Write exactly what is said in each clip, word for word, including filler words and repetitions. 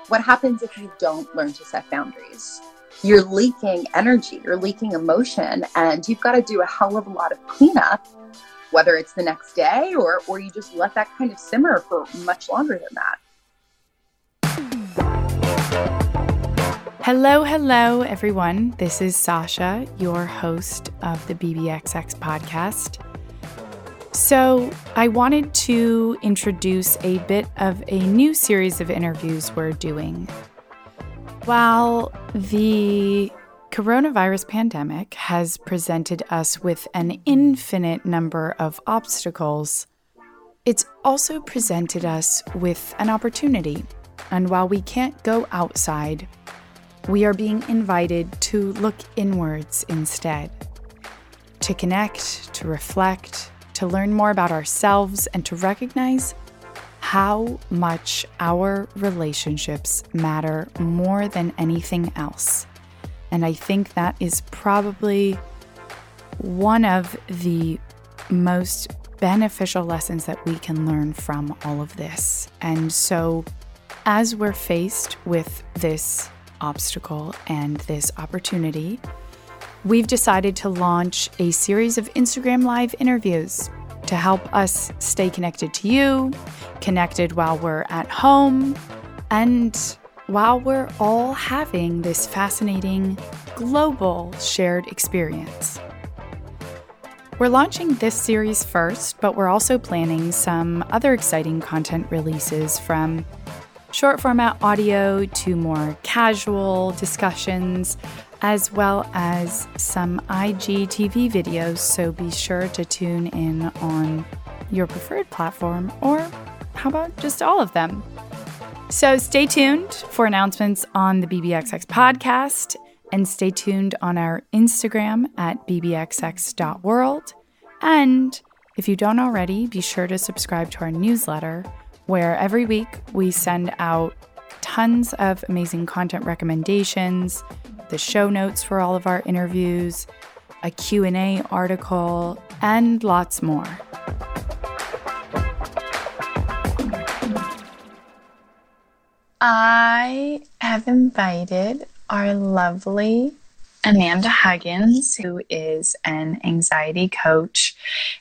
What happens if you don't learn to set boundaries? You're leaking energy, you're leaking emotion, and you've got to do a hell of a lot of cleanup, whether it's the next day or, or you just let that kind of simmer for much longer than that. Hello, hello, everyone. This is Sasha, your host of the B B X X podcast. So I wanted to introduce a bit of a new series of interviews we're doing. While the coronavirus pandemic has presented us with an infinite number of obstacles, it's also presented us with an opportunity. And while we can't go outside, we are being invited to look inwards instead, to connect, to reflect, to learn more about ourselves, and to recognize how much our relationships matter more than anything else. And I think that is probably one of the most beneficial lessons that we can learn from all of this. And so as we're faced with this obstacle and this opportunity, we've decided to launch a series of Instagram Live interviews to help us stay connected to you, connected while we're at home, and while we're all having this fascinating global shared experience. We're launching this series first, but we're also planning some other exciting content releases, from short format audio to more casual discussions, as well as some I G T V videos, so be sure to tune in on your preferred platform, or how about just all of them? So stay tuned for announcements on the B B X X podcast, and stay tuned on our Instagram at b b x x dot world. And if you don't already, be sure to subscribe to our newsletter, where every week we send out tons of amazing content recommendations, the show notes for all of our interviews, a Q and A article, and lots more. I have invited our lovely Amanda Huggins, who is an anxiety coach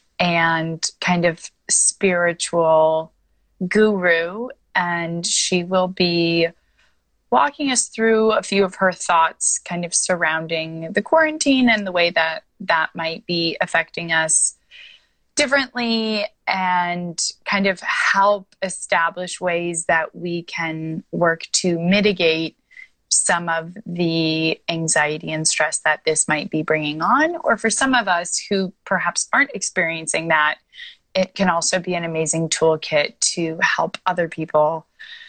and kind of spiritual guru, and she will be walking us through a few of her thoughts kind of surrounding the quarantine and the way that that might be affecting us differently, and kind of help establish ways that we can work to mitigate some of the anxiety and stress that this might be bringing on. Or for some of us who perhaps aren't experiencing that, it can also be an amazing toolkit to help other people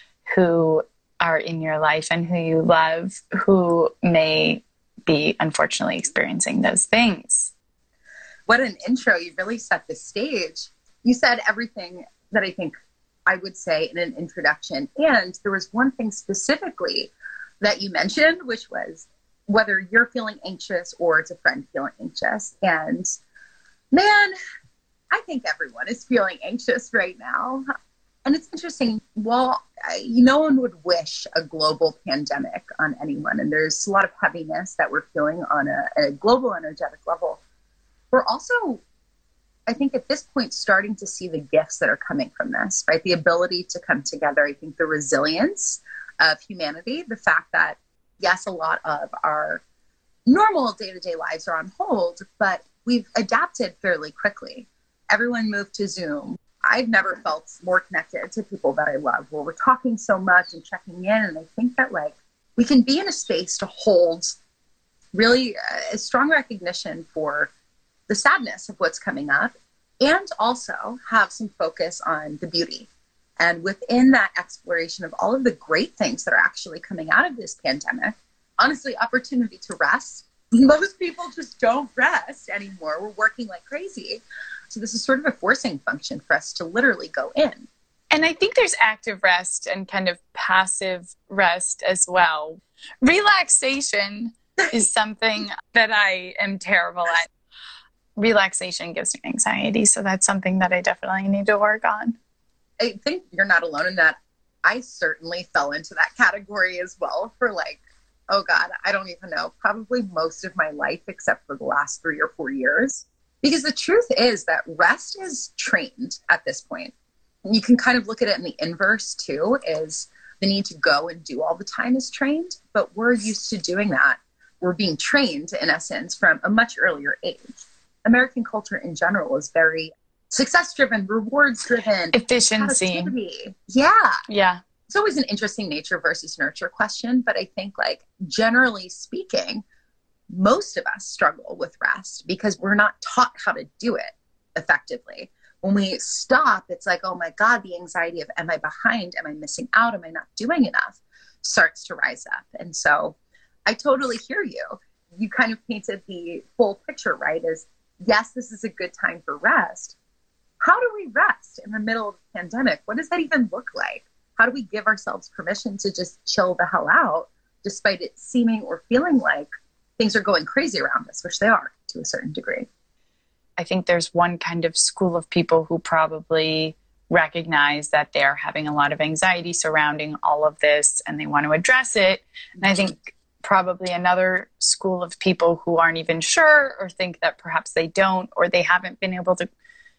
who are in your life and who you love, who may be unfortunately experiencing those things. What an intro. You really set the stage. You said everything that I think I would say in an introduction. And there was one thing specifically that you mentioned, which was whether you're feeling anxious or it's a friend feeling anxious. And man, I think everyone is feeling anxious right now. And it's interesting. Well, I, no one would wish a global pandemic on anyone. And there's a lot of heaviness that we're feeling on a, a global energetic level. We're also, I think at this point, starting to see the gifts that are coming from this, right? The ability to come together. I think the resilience of humanity, the fact that, yes, a lot of our normal day-to-day lives are on hold, but we've adapted fairly quickly. Everyone moved to Zoom. I've never felt more connected to people that I love, where we're talking so much and checking in. And I think that like we can be in a space to hold really a strong recognition for the sadness of what's coming up, and also have some focus on the beauty. And within that exploration of all of the great things that are actually coming out of this pandemic, honestly, opportunity to rest. Most people just don't rest anymore. We're working like crazy. So this is sort of a forcing function for us to literally go in. And I think there's active rest and kind of passive rest as well. Relaxation is something that I am terrible at. Relaxation gives me anxiety, so that's something that I definitely need to work on. I think you're not alone in that. I certainly fell into that category as well for like, oh God, I don't even know, probably most of my life except for the last three or four years. Because the truth is that rest is trained at this point. You can kind of look at it in the inverse too, is the need to go and do all the time is trained, but we're used to doing that. We're being trained, in essence, from a much earlier age. American culture in general is very success-driven, rewards-driven. Efficiency. Yeah. Yeah. It's always an interesting nature versus nurture question, but I think, like, generally speaking, most of us struggle with rest because we're not taught how to do it effectively. When we stop, it's like, oh my God, the anxiety of, am I behind? Am I missing out? Am I not doing enough? Starts to rise up. And so I totally hear you. You kind of painted the full picture, right? As yes, this is a good time for rest. How do we rest in the middle of the pandemic? What does that even look like? How do we give ourselves permission to just chill the hell out, despite it seeming or feeling like things are going crazy around us, which they are to a certain degree? I think there's one kind of school of people who probably recognize that they're having a lot of anxiety surrounding all of this and they want to address it. And I think probably another school of people who aren't even sure or think that perhaps they don't, or they haven't been able to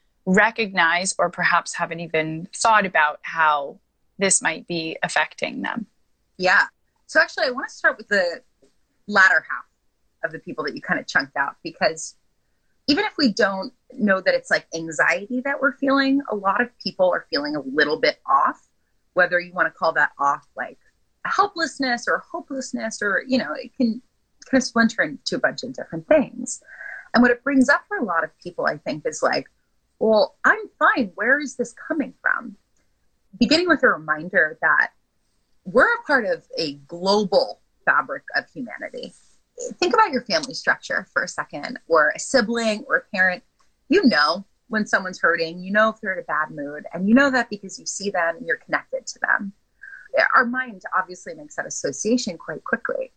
recognize or perhaps haven't even thought about how this might be affecting them. Yeah. So actually, I want to start with the latter half of the people that you kind of chunked out, because even if we don't know that it's like anxiety that we're feeling, a lot of people are feeling a little bit off, whether you want to call that off like helplessness or hopelessness, or, you know, it can kind of splinter into a bunch of different things. And what it brings up for a lot of people, I think, is like, well, I'm fine. Where is this coming from? Beginning with a reminder that we're a part of a global fabric of humanity. Think about your family structure for a second, or a sibling or a parent. You know when someone's hurting, you know if they're in a bad mood, and you know that because you see them and you're connected to them. Our mind obviously makes that association quite quickly.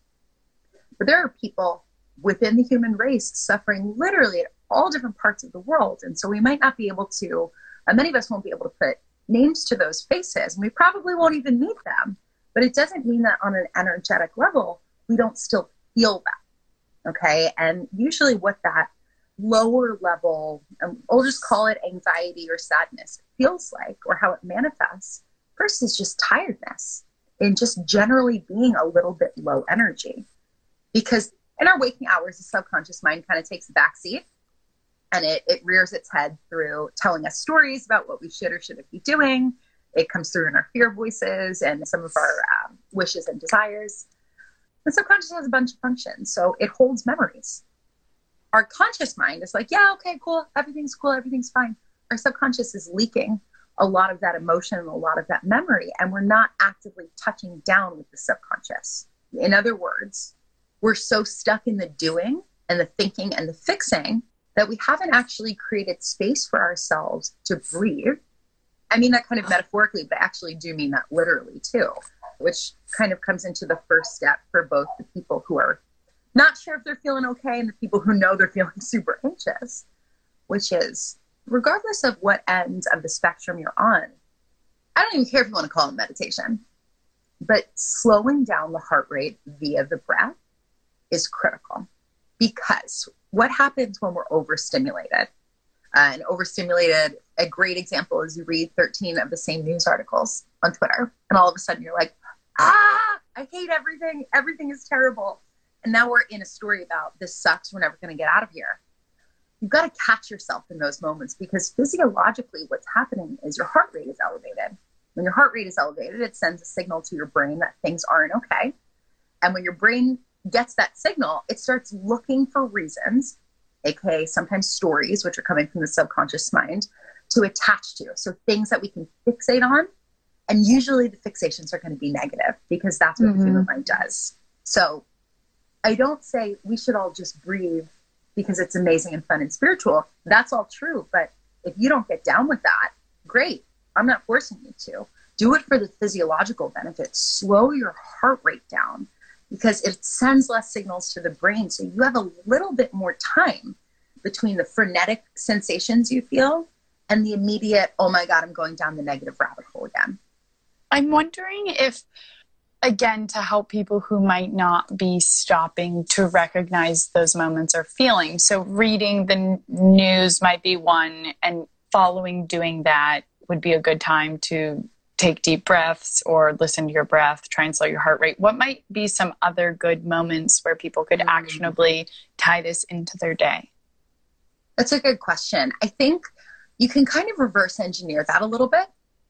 But there are people within the human race suffering literally at all different parts of the world. And so we might not be able to, uh, many of us won't be able to put names to those faces, and we probably won't even meet them. But it doesn't mean that on an energetic level, we don't still feel that. Okay. And usually what that lower level, um, we'll just call it anxiety or sadness, feels like, or how it manifests, first is just tiredness and just generally being a little bit low energy. Because in our waking hours, the subconscious mind kind of takes the back seat, and it, it rears its head through telling us stories about what we should or shouldn't be doing. It comes through in our fear voices and some of our um, wishes and desires. The subconscious has a bunch of functions, so it holds memories. Our conscious mind is like, yeah, okay, cool, everything's cool, everything's fine. Our subconscious is leaking a lot of that emotion and a lot of that memory, and we're not actively touching down with the subconscious. In other words, we're so stuck in the doing and the thinking and the fixing that we haven't actually created space for ourselves to breathe. I mean that kind of metaphorically, but I actually do mean that literally too, which kind of comes into the first step for both the people who are not sure if they're feeling okay and the people who know they're feeling super anxious, which is, regardless of what end of the spectrum you're on, I don't even care if you want to call it meditation, but slowing down the heart rate via the breath is critical. Because what happens when we're overstimulated? Uh, and overstimulated, a great example is you read thirteen of the same news articles on Twitter, and all of a sudden you're like, ah, I hate everything. Everything is terrible. And now we're in a story about this sucks. We're never going to get out of here. You've got to catch yourself in those moments, because physiologically what's happening is your heart rate is elevated. When your heart rate is elevated, it sends a signal to your brain that things aren't okay. And when your brain gets that signal, it starts looking for reasons, aka sometimes stories, which are coming from the subconscious mind, to attach to. So things that we can fixate on. And usually the fixations are going to be negative, because that's what mm-hmm. the human mind does. So I don't say we should all just breathe because it's amazing and fun and spiritual. That's all true. But if you don't get down with that, great. I'm not forcing you to. Do it for the physiological benefits. Slow your heart rate down, because it sends less signals to the brain. So you have a little bit more time between the frenetic sensations you feel and the immediate, oh my God, I'm going down the negative rabbit hole again. I'm wondering if, again, to help people who might not be stopping to recognize those moments or feelings. So reading the n- news might be one, and following doing that would be a good time to take deep breaths or listen to your breath, try and slow your heart rate. What might be some other good moments where people could actionably tie this into their day? That's a good question. I think you can kind of reverse engineer that a little bit.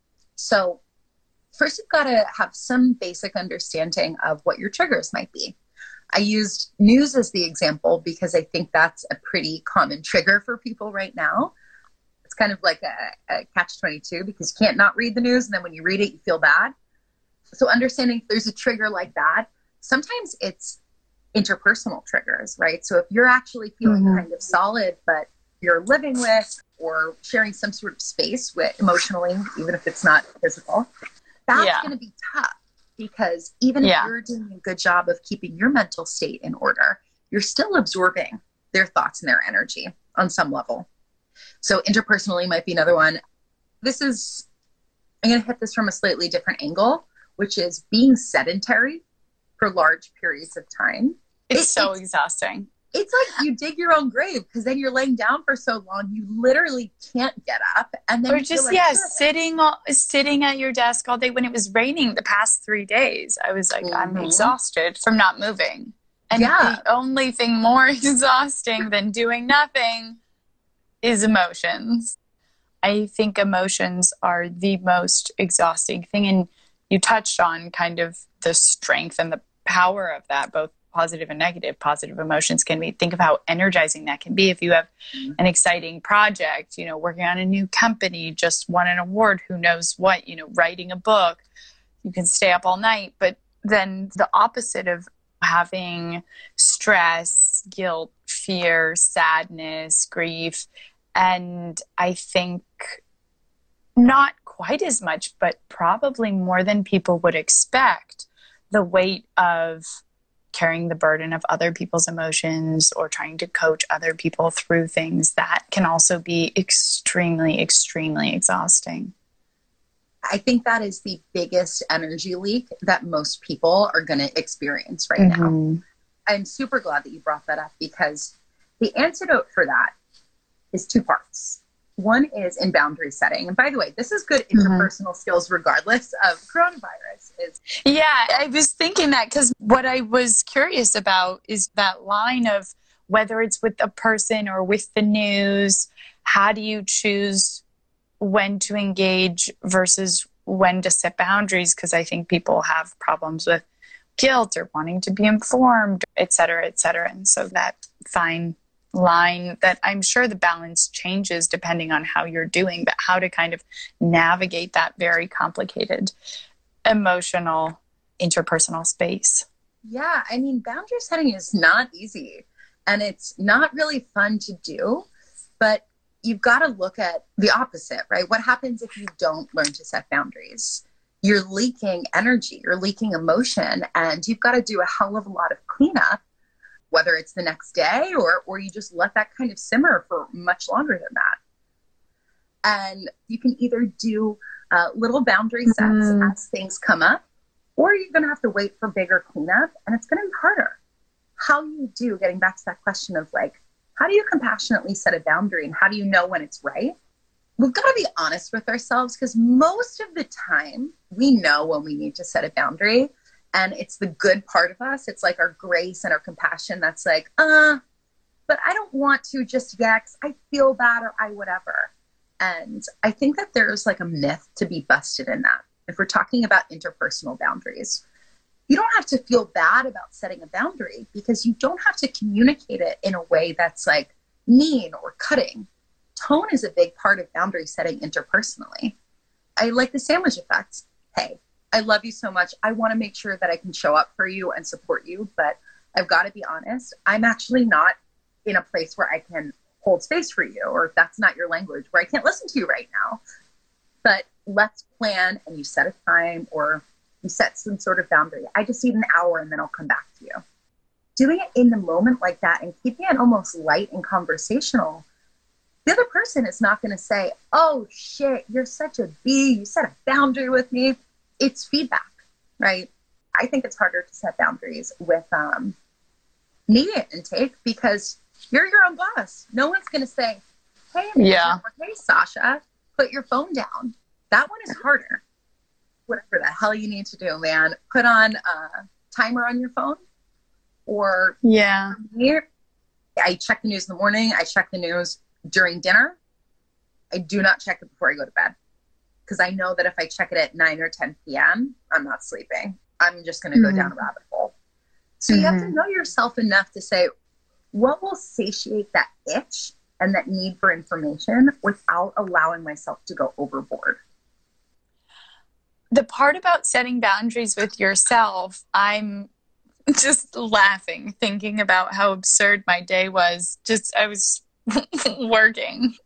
So first, you've got to have some basic understanding of what your triggers might be. I used news as the example because I think that's a pretty common trigger for people right now. It's kind of like a, a catch twenty-two because you can't not read the news, and then when you read it, you feel bad. So understanding if there's a trigger like that, sometimes it's interpersonal triggers, right? So if you're actually feeling mm-hmm. kind of solid, but you're living with or sharing some sort of space with emotionally, even if it's not physical, that's yeah. going to be tough because even yeah. if you're doing a good job of keeping your mental state in order, you're still absorbing their thoughts and their energy on some level. So interpersonally might be another one. This is, I'm going to hit this from a slightly different angle, which is being sedentary for large periods of time. It's it, so it's, exhausting. It's like you dig your own grave because then you're laying down for so long, you literally can't get up. And then or just, like, yeah, sure. sitting, sitting at your desk all day. When it was raining the past three days, I was like, mm-hmm. I'm exhausted from not moving. And yeah. the only thing more exhausting than doing nothing is emotions. I think emotions are the most exhausting thing. And you touched on kind of the strength and the power of that, both positive and negative. Positive emotions can be, think of how energizing that can be. If you have mm-hmm. an exciting project, you know, working on a new company, just won an award, who knows what, you know, writing a book, you can stay up all night. But then the opposite of having stress, guilt, fear, sadness, grief. And I think not quite as much, but probably more than people would expect, the weight of carrying the burden of other people's emotions or trying to coach other people through things, that can also be extremely, extremely exhausting. I think that is the biggest energy leak that most people are going to experience right mm-hmm. now. I'm super glad that you brought that up because the antidote for that is two parts. One is in boundary setting. And by the way, this is good interpersonal mm-hmm. skills regardless of coronavirus. Is Yeah, I was thinking that because what I was curious about is that line of whether it's with a person or with the news, how do you choose when to engage versus when to set boundaries? Because I think people have problems with guilt or wanting to be informed, et cetera, et cetera. And so that fine line that I'm sure the balance changes depending on how you're doing, but how to kind of navigate that very complicated emotional interpersonal space. Yeah, I mean, boundary setting is not easy and it's not really fun to do, but you've got to look at the opposite, right? What happens if you don't learn to set boundaries? You're leaking energy, you're leaking emotion, and you've got to do a hell of a lot of cleanup, whether it's the next day or or you just let that kind of simmer for much longer than that. And you can either do uh, little boundary sets mm. as things come up, or you're going to have to wait for bigger cleanup, and it's going to be harder. How you do, getting back to that question of like, how do you compassionately set a boundary and how do you know when it's right? We've got to be honest with ourselves because most of the time we know when we need to set a boundary. And it's the good part of us. It's like our grace and our compassion that's like, uh, but I don't want to just yet because I feel bad or I whatever. And I think that there's like a myth to be busted in that. If we're talking about interpersonal boundaries, you don't have to feel bad about setting a boundary because you don't have to communicate it in a way that's like mean or cutting. Tone is a big part of boundary setting interpersonally. I like the sandwich effect. Hey, I love you so much. I want to make sure that I can show up for you and support you, but I've got to be honest. I'm actually not in a place where I can hold space for you, or if that's not your language, where I can't listen to you right now. But let's plan, and you set a time or you set some sort of boundary. I just need an hour and then I'll come back to you. Doing it in the moment like that and keeping it almost light and conversational, the other person is not going to say, oh shit, you're such a bee. You set a boundary with me. it's feedback, right? I think it's harder to set boundaries with um, media intake because you're your own boss. No one's going to say, hey, yeah. hey, Sasha, put your phone down. That one is harder. Whatever the hell you need to do, man. Put on a timer on your phone. Or yeah, I check the news in the morning. I check the news during dinner. I do not check it before I go to bed because I know that if I check it at nine or ten p.m., I'm not sleeping. I'm just going to mm-hmm. go down a rabbit hole. So mm-hmm. you have to know yourself enough to say, what will satiate that itch and that need for information without allowing myself to go overboard? The part about setting boundaries with yourself, I'm just laughing, thinking about how absurd my day was. Just, I was working.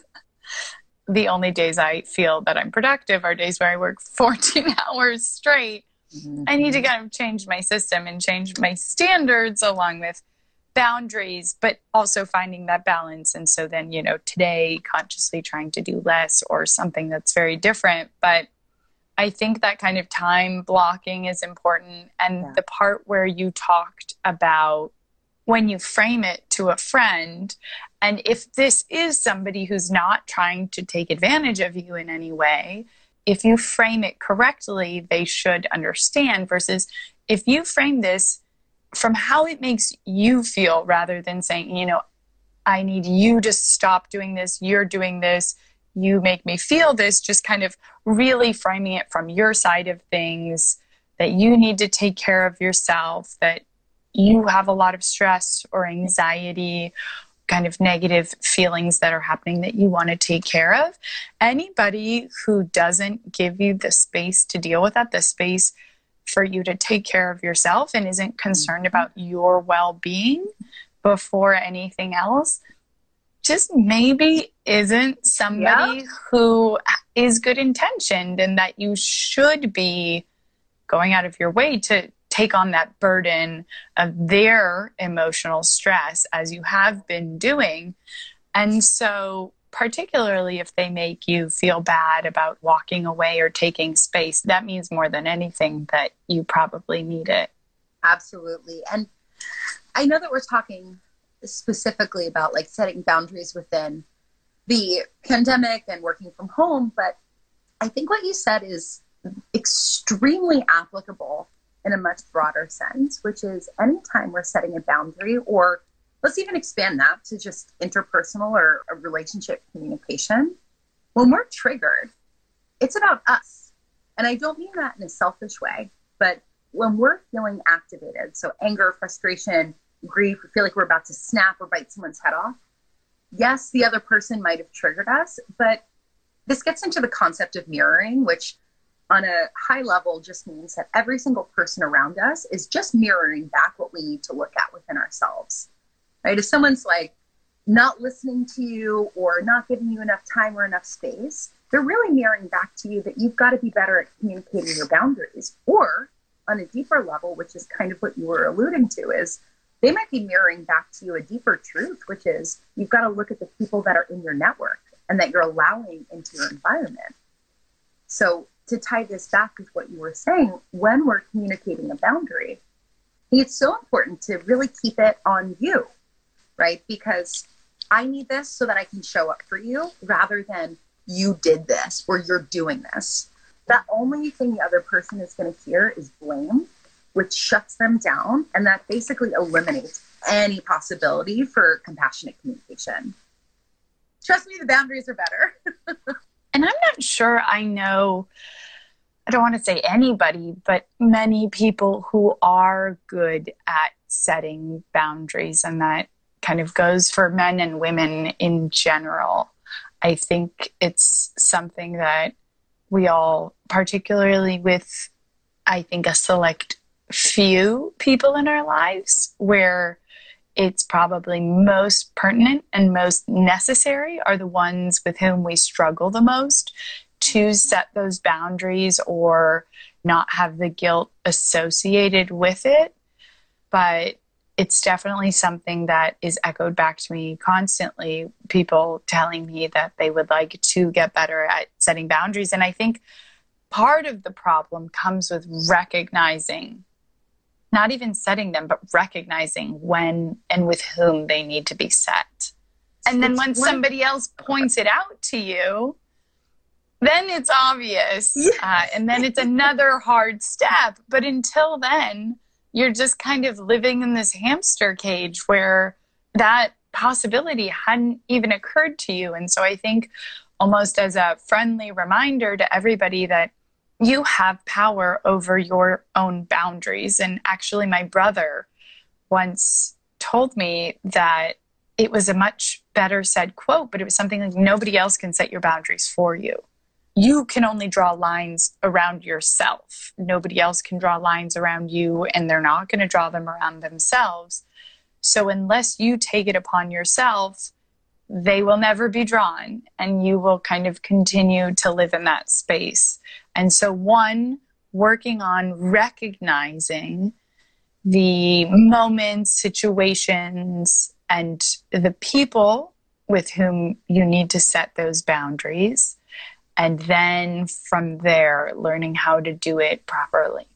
The only days I feel that I'm productive are days where I work fourteen hours straight. Mm-hmm. I need to kind of change my system and change my standards along with boundaries, but also finding that balance. And so then, you know, today consciously trying to do less or something that's very different. But I think that kind of time blocking is important. And yeah. the part where you talked about when you frame it to a friend, and if this is somebody who's not trying to take advantage of you in any way, if you frame it correctly, they should understand, versus if you frame this from how it makes you feel rather than saying, you know, I need you to stop doing this, you're doing this, you make me feel this, just kind of really framing it from your side of things, that you need to take care of yourself, that you have a lot of stress or anxiety, kind of negative feelings that are happening that you want to take care of. Anybody who doesn't give you the space to deal with that, the space for you to take care of yourself and isn't concerned about your well-being before anything else, just maybe isn't somebody yeah. who is good intentioned, and that you should be going out of your way to take on that burden of their emotional stress as you have been doing. And so particularly if they make you feel bad about walking away or taking space, that means more than anything that you probably need it. Absolutely. And I know that we're talking specifically about like setting boundaries within the pandemic and working from home, but I think what you said is extremely applicable in a much broader sense, which is anytime we're setting a boundary, or let's even expand that to just interpersonal or a relationship communication, when we're triggered, it's about us. And I don't mean that in a selfish way, but when we're feeling activated, so anger, frustration, grief, we feel like we're about to snap or bite someone's head off. Yes, the other person might have triggered us, but this gets into the concept of mirroring, which on a high level just means that every single person around us is just mirroring back what we need to look at within ourselves, right? If someone's like not listening to you or not giving you enough time or enough space, they're really mirroring back to you that you've got to be better at communicating your boundaries. Or on a deeper level, which is kind of what you were alluding to, is they might be mirroring back to you a deeper truth, which is you've got to look at the people that are in your network and that you're allowing into your environment. So to tie this back with what you were saying, when we're communicating a boundary, it's so important to really keep it on you, right? Because I need this so that I can show up for you, rather than you did this or you're doing this. The only thing the other person is going to hear is blame, which shuts them down, and that basically eliminates any possibility for compassionate communication. Trust me, the boundaries are better. And I'm not sure I know, I don't want to say anybody, but many people who are good at setting boundaries, and that kind of goes for men and women in general. I think it's something that we all, particularly with, I think, a select few people in our lives where it's probably most pertinent and most necessary, are the ones with whom we struggle the most to set those boundaries or not have the guilt associated with it. But it's definitely something that is echoed back to me constantly, people telling me that they would like to get better at setting boundaries. And I think part of the problem comes with recognizing, not even setting them, but recognizing when and with whom they need to be set. And then when somebody else points it out to you, then it's obvious. Yes. Uh, and then it's another hard step. But until then, you're just kind of living in this hamster cage where that possibility hadn't even occurred to you. And so I think almost as a friendly reminder to everybody that you have power over your own boundaries. And actually, my brother once told me that it was a much better said quote, but it was something like, nobody else can set your boundaries for you. You can only draw lines around yourself. Nobody else can draw lines around you, and they're not going to draw them around themselves. So unless you take it upon yourself, they will never be drawn, and you will kind of continue to live in that space. And so one, working on recognizing the moments, situations, and the people with whom you need to set those boundaries. And then from there, learning how to do it properly.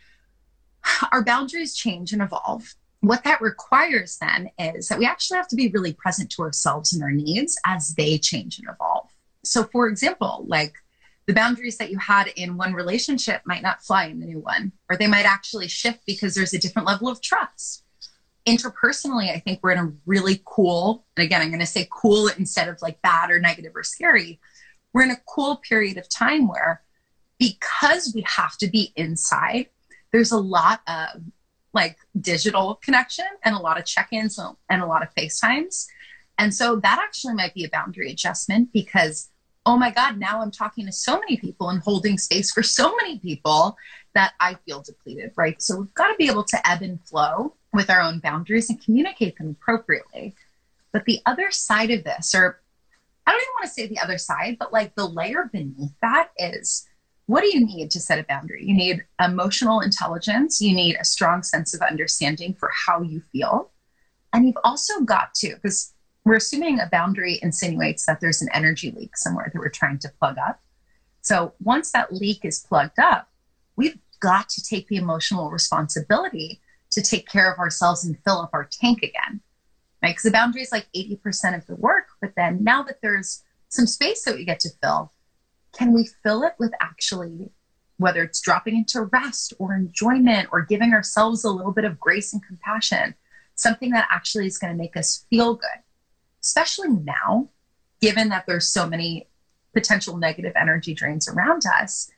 Our boundaries change and evolve. What that requires then is that we actually have to be really present to ourselves and our needs as they change and evolve. So for example, like the boundaries that you had in one relationship might not fly in the new one, or they might actually shift because there's a different level of trust. Interpersonally, I think we're in a really cool, and again, I'm going to say cool instead of like bad or negative or scary. We're in a cool period of time where, because we have to be inside, there's a lot of like digital connection and a lot of check-ins and a lot of FaceTimes. And so that actually might be a boundary adjustment because, oh my God, now I'm talking to so many people and holding space for so many people that I feel depleted, right? So we've got to be able to ebb and flow with our own boundaries and communicate them appropriately. But the other side of this, or I don't even want to say the other side, but like the layer beneath that is, what do you need to set a boundary? You need emotional intelligence. You need a strong sense of understanding for how you feel. And you've also got to, because we're assuming a boundary insinuates that there's an energy leak somewhere that we're trying to plug up. So once that leak is plugged up, we've got to take the emotional responsibility to take care of ourselves and fill up our tank again. Right? Because the boundary is like eighty percent of the work. But then now that there's some space that we get to fill, can we fill it with actually, whether it's dropping into rest or enjoyment or giving ourselves a little bit of grace and compassion, something that actually is going to make us feel good, especially now, given that there's so many potential negative energy drains around us.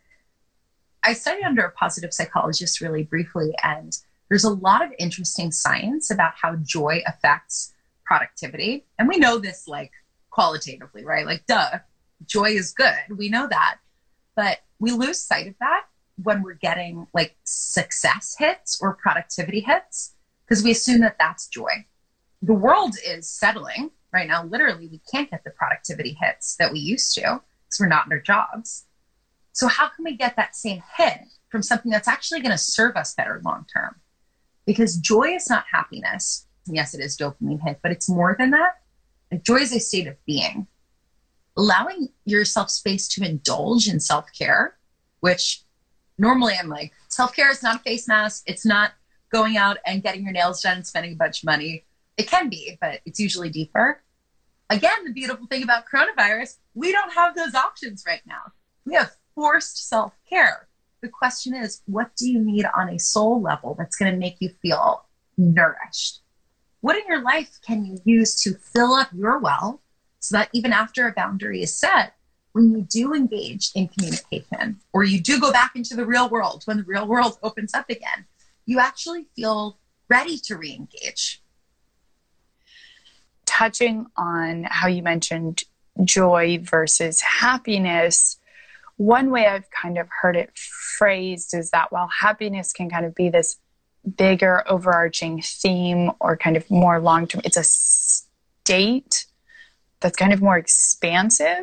I studied under a positive psychologist really briefly, and there's a lot of interesting science about how joy affects productivity. And we know this like qualitatively, right? Like, duh, joy is good. We know that. But we lose sight of that when we're getting like success hits or productivity hits, because we assume that that's joy. The world is settling right now. Literally, we can't get the productivity hits that we used to because we're not in our jobs. So how can we get that same hit from something that's actually going to serve us better long term? Because joy is not happiness. Yes, it is dopamine hit, but it's more than that. Like, joy is a state of being. Allowing yourself space to indulge in self-care, which normally I'm like, self-care is not a face mask. It's not going out and getting your nails done and spending a bunch of money. It can be, but it's usually deeper. Again, the beautiful thing about coronavirus, we don't have those options right now. We have forced self-care. The question is, what do you need on a soul level that's going to make you feel nourished? What in your life can you use to fill up your well so that even after a boundary is set, when you do engage in communication or you do go back into the real world, when the real world opens up again, you actually feel ready to re-engage? Touching on how you mentioned joy versus happiness, one way I've kind of heard it phrased is that while happiness can kind of be this bigger overarching theme or kind of more long-term, it's a state that's kind of more expansive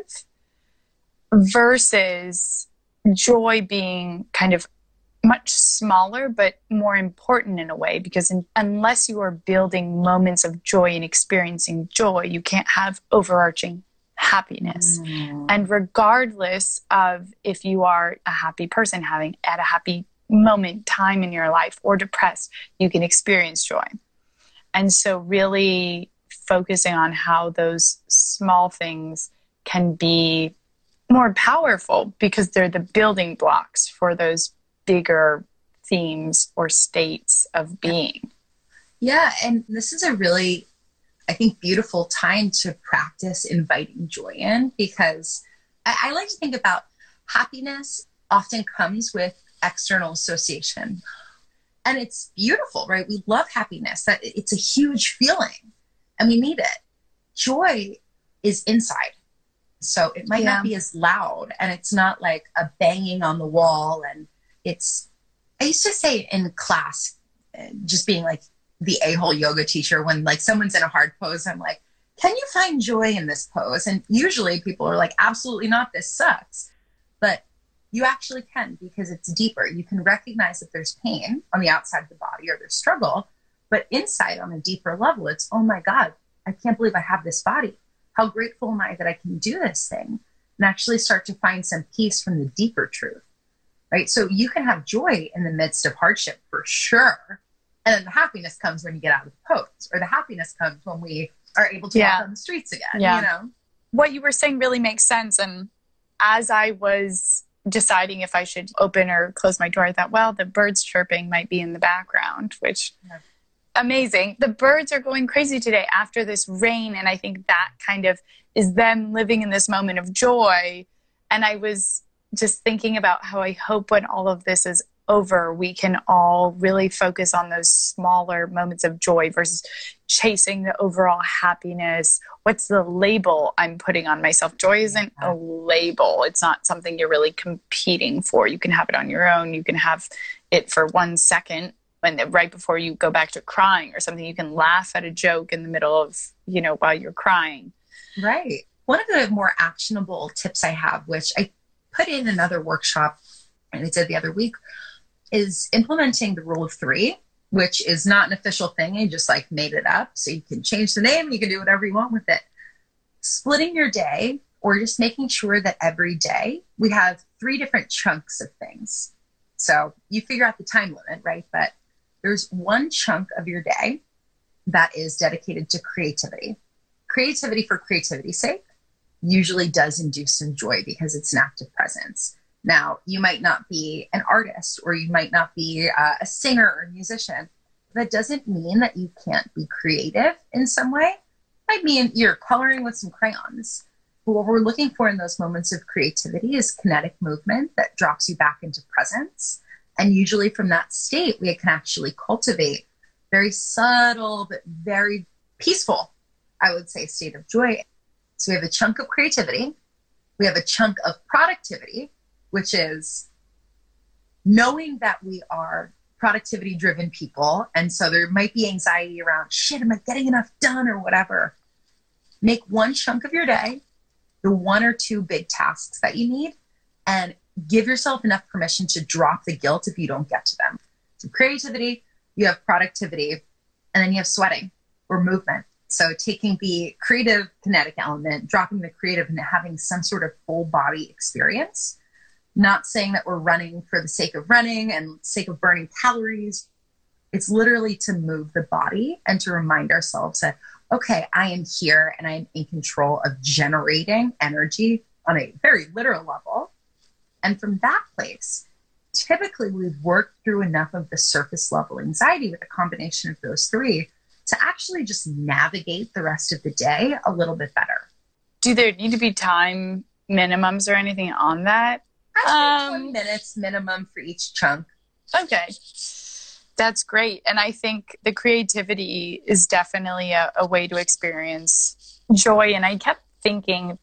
versus joy being kind of much smaller but more important in a way, because in, unless you are building moments of joy and experiencing joy, you can't have overarching happiness. Mm. And regardless of if you are a happy person having at a happy moment, time in your life, or depressed, you can experience joy. And so really focusing on how those small things can be more powerful because they're the building blocks for those bigger themes or states of being. Yeah. And this is a really, I think, beautiful time to practice inviting joy in, because I, I like to think about happiness often comes with external association. And it's beautiful, right? We love happiness. That it's a huge feeling and we need it. Joy is inside. So it might Yeah. not be as loud, and it's not like a banging on the wall. And it's, I used to say in class, just being like the a-hole yoga teacher, when like someone's in a hard pose, I'm like, can you find joy in this pose? And usually people are like, absolutely not, this sucks. But you actually can, because it's deeper. You can recognize that there's pain on the outside of the body or there's struggle, but inside on a deeper level, it's, oh my God, I can't believe I have this body. How grateful am I that I can do this thing? And actually start to find some peace from the deeper truth, right? So you can have joy in the midst of hardship for sure. And then the happiness comes when you get out of the pose, or the happiness comes when we are able to Yeah. walk on the streets again, Yeah. you know? What you were saying really makes sense. And as I was deciding if I should open or close my door, I thought, well, the birds chirping might be in the background, which Yeah. amazing. The birds are going crazy today after this rain. And I think that kind of is them living in this moment of joy. And I was just thinking about how I hope when all of this is over, we can all really focus on those smaller moments of joy versus chasing the overall happiness. What's the label I'm putting on myself? Joy isn't a label. It's not something you're really competing for. You can have it on your own. You can have it for one second when right before you go back to crying or something. You can laugh at a joke in the middle of, you know, while you're crying. Right. One of the more actionable tips I have, which I put in another workshop and I did the other week, is implementing the rule of three, which is not an official thing. I just like made it up. So you can change the name, you can do whatever you want with it. Splitting your day, or just making sure that every day we have three different chunks of things. So you figure out the time limit, right? But there's one chunk of your day that is dedicated to creativity. Creativity for creativity's sake usually does induce some joy because it's an active presence. Now, you might not be an artist, or you might not be uh, a singer or a musician. That doesn't mean that you can't be creative in some way. Might mean you're coloring with some crayons. But what we're looking for in those moments of creativity is kinetic movement that drops you back into presence. And usually from that state, we can actually cultivate very subtle, but very peaceful, I would say, state of joy. So we have a chunk of creativity. We have a chunk of productivity, which is knowing that we are productivity driven people. And so there might be anxiety around, shit, am I getting enough done or whatever? Make one chunk of your day, the one or two big tasks that you need, and give yourself enough permission to drop the guilt if you don't get to them. So creativity, you have productivity, and then you have sweating or movement. So taking the creative kinetic element, dropping the creative, and having some sort of full body experience. Not saying that we're running for the sake of running and sake of burning calories. It's literally to move the body and to remind ourselves that, okay, I am here and I am in control of generating energy on a very literal level. And from that place, typically we've worked through enough of the surface level anxiety with a combination of those three to actually just navigate the rest of the day a little bit better. Do there need to be time minimums or anything on that? I think twenty minutes minimum for each chunk. Okay. That's great. And I think the creativity is definitely a, a way to experience joy. And I kept thinking,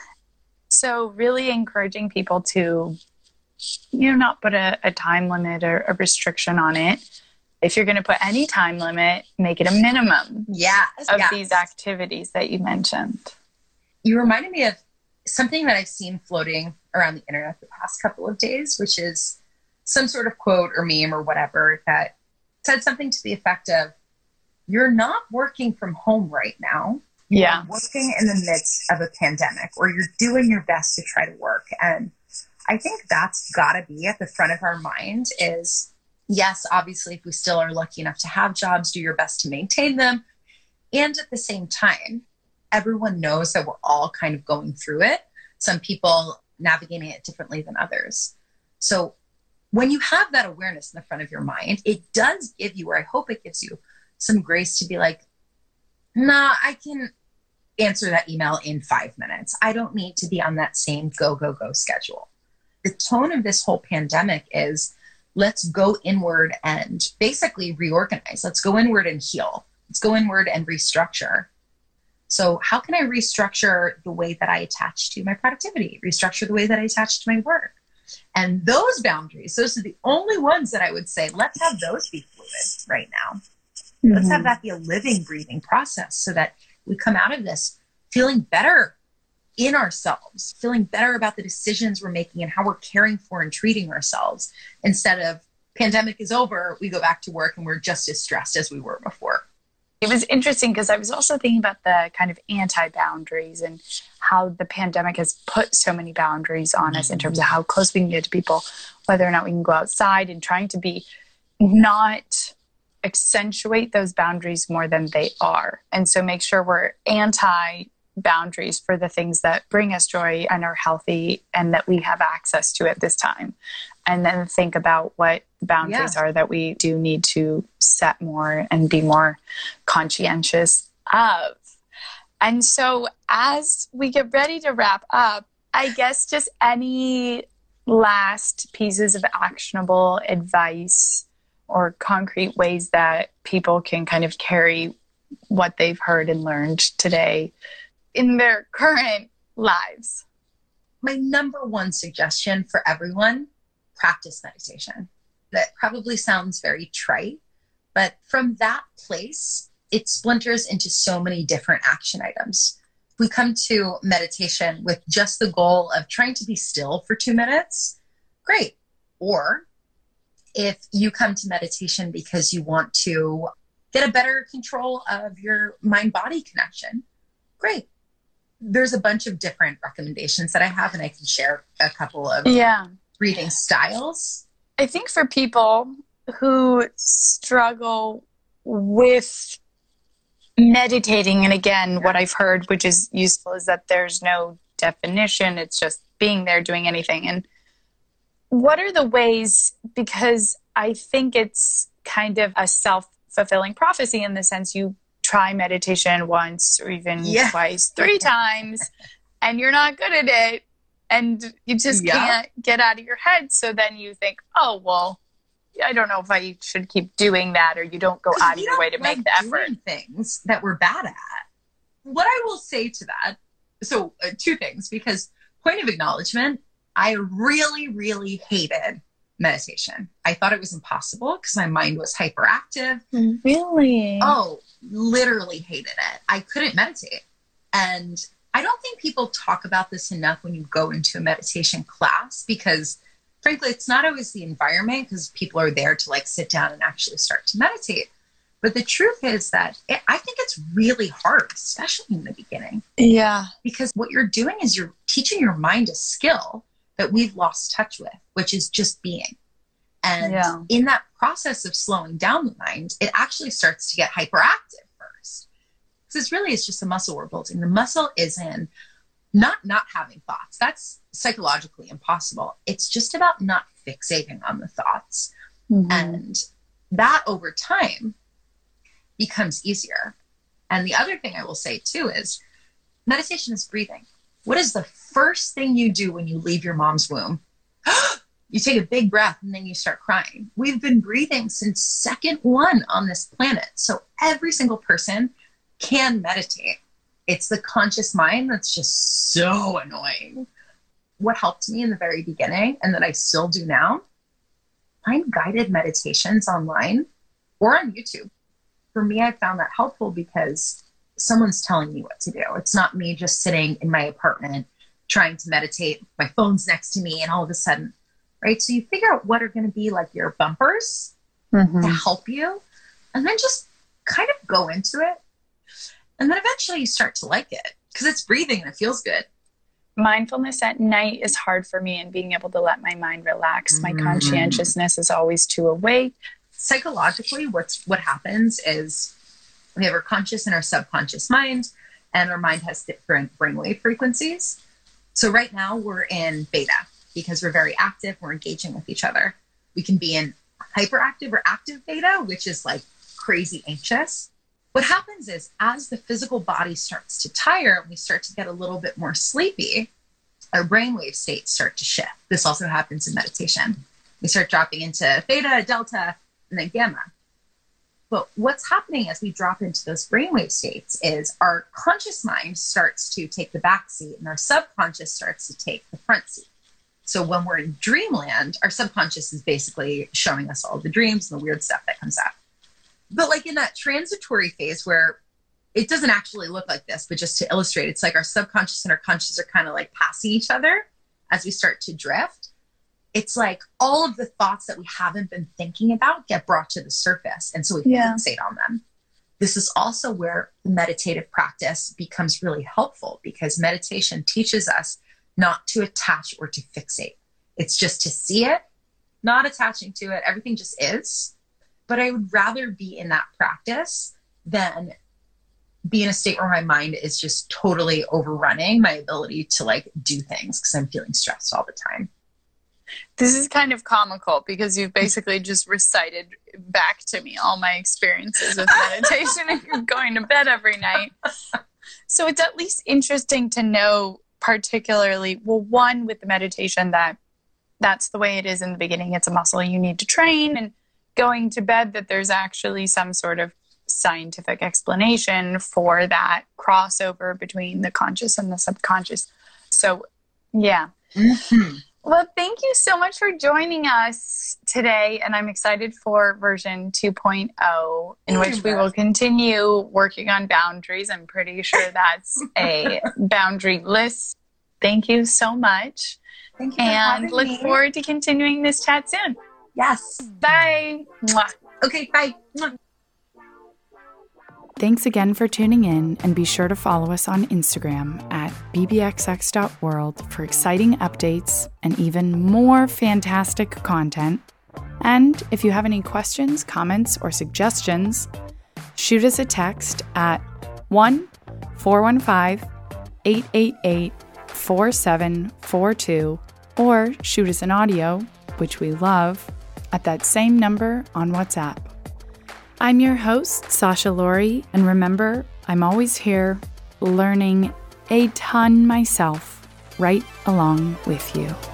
so really encouraging people to, you know, not put a, a time limit or a restriction on it. If you're going to put any time limit, make it a minimum yes, of yes. these activities that you mentioned. You reminded me of something that I've seen floating around the internet the past couple of days, which is some sort of quote or meme or whatever that said something to the effect of, you're not working from home right now. Yeah. You're working in the midst of a pandemic, or you're doing your best to try to work. And I think that's got to be at the front of our mind is, yes, obviously, if we still are lucky enough to have jobs, do your best to maintain them. And at the same time, everyone knows that we're all kind of going through it. Some people navigating it differently than others. So when you have that awareness in the front of your mind, it does give you, or I hope it gives you, some grace to be like, nah, I can answer that email in five minutes. I don't need to be on that same go, go, go schedule. The tone of this whole pandemic is, let's go inward and basically reorganize. Let's go inward and heal. Let's go inward and restructure. So how can I restructure the way that I attach to my productivity, restructure the way that I attach to my work? And those boundaries, those are the only ones that I would say, let's have those be fluid right now. Mm-hmm. Let's have that be a living, breathing process so that we come out of this feeling better in ourselves, feeling better about the decisions we're making and how we're caring for and treating ourselves, instead of pandemic is over, we go back to work and we're just as stressed as we were before. It was interesting because I was also thinking about the kind of anti-boundaries and how the pandemic has put so many boundaries on us in terms of how close we can get to people, whether or not we can go outside, and trying to be not accentuate those boundaries more than they are. And so make sure we're anti-boundaries for the things that bring us joy and are healthy and that we have access to at this time. And then think about what the boundaries yeah. are that we do need to set more and be more conscientious of. And so as we get ready to wrap up, I guess just any last pieces of actionable advice or concrete ways that people can kind of carry what they've heard and learned today in their current lives. My number one suggestion for everyone, practice meditation. That probably sounds very trite, but from that place, it splinters into so many different action items. If we come to meditation with just the goal of trying to be still for two minutes, great. Or if you come to meditation because you want to get a better control of your mind-body connection, great. There's a bunch of different recommendations that I have, and I can share a couple of yeah. breathing styles. I think for people who struggle with meditating, and again, yeah. what I've heard, which is useful, is that there's no definition. It's just being there, doing anything. And what are the ways, because I think it's kind of a self-fulfilling prophecy in the sense you try meditation once or even yeah. twice, three times, and you're not good at it. And you just yeah. can't get out of your head. So then you think, oh, well, I don't know if I should keep doing that, or you don't go out of your way to like make the effort. Doing things that we're bad at. What I will say to that, so uh, two things, because point of acknowledgement, I really, really hated meditation. I thought it was impossible because my mind was hyperactive. Really? Oh, literally hated it. I couldn't meditate. And I don't think people talk about this enough when you go into a meditation class, because frankly, it's not always the environment, because people are there to like sit down and actually start to meditate. But the truth is that it, I think it's really hard, especially in the beginning. Yeah. Because what you're doing is you're teaching your mind a skill that we've lost touch with, which is just being. And yeah. in that process of slowing down the mind, it actually starts to get hyperactive first. Because it's really, it's just a muscle we're building. The muscle is in not not having thoughts. That's psychologically impossible. It's just about not fixating on the thoughts. Mm-hmm. And that over time becomes easier. And the other thing I will say too is meditation is breathing. What is the first thing you do when you leave your mom's womb? You take a big breath and then you start crying. We've been breathing since second one on this planet. So every single person can meditate. It's the conscious mind that's just so annoying. What helped me in the very beginning, and that I still do now, find guided meditations online or on YouTube. For me, I found that helpful because someone's telling me what to do. It's not me just sitting in my apartment trying to meditate. My phone's next to me and all of a sudden, right? So you figure out what are going to be like your bumpers mm-hmm. to help you, and then just kind of go into it. And then eventually you start to like it because it's breathing and it feels good. Mindfulness at night is hard for me, and being able to let my mind relax. My mm. conscientiousness is always too awake. Psychologically, what's what happens is we have our conscious and our subconscious mind, and our mind has different brainwave frequencies. So right now we're in beta because we're very active. We're engaging with each other. We can be in hyperactive or active beta, which is like crazy anxious. What happens is as the physical body starts to tire and we start to get a little bit more sleepy, our brainwave states start to shift. This also happens in meditation. We start dropping into theta, delta, and then gamma. But what's happening as we drop into those brainwave states is our conscious mind starts to take the back seat and our subconscious starts to take the front seat. So when we're in dreamland, our subconscious is basically showing us all the dreams and the weird stuff that comes up. But like in that transitory phase where it doesn't actually look like this, but just to illustrate, it's like our subconscious and our conscious are kind of like passing each other as we start to drift. It's like all of the thoughts that we haven't been thinking about get brought to the surface. And so we yeah. fixate on them. This is also where the meditative practice becomes really helpful because meditation teaches us not to attach or to fixate. It's just to see it, not attaching to it. Everything just is. But I would rather be in that practice than be in a state where my mind is just totally overrunning my ability to like do things because I'm feeling stressed all the time. This is kind of comical because you've basically just recited back to me all my experiences with meditation and you're going to bed every night. So it's at least interesting to know particularly, well, one, with the meditation that that's the way it is in the beginning. It's a muscle you need to train, and going to bed that there's actually some sort of scientific explanation for that crossover between the conscious and the subconscious. So, yeah. Mm-hmm. Well, thank you so much for joining us today. And I'm excited for version two point oh, in which we will continue working on boundaries. I'm pretty sure that's a boundary list. Thank you so much. Thank you. And look me. forward to continuing this chat soon. Yes. Bye. Mwah. Okay, bye. Mwah. Thanks again for tuning in, and be sure to follow us on Instagram at b b x x dot world for exciting updates and even more fantastic content. And if you have any questions, comments, or suggestions, shoot us a text at one four one five, eight eight eight, four seven four two or shoot us an audio, which we love, at that same number on WhatsApp. I'm your host, Sasha Laurie, and remember, I'm always here learning a ton myself right along with you.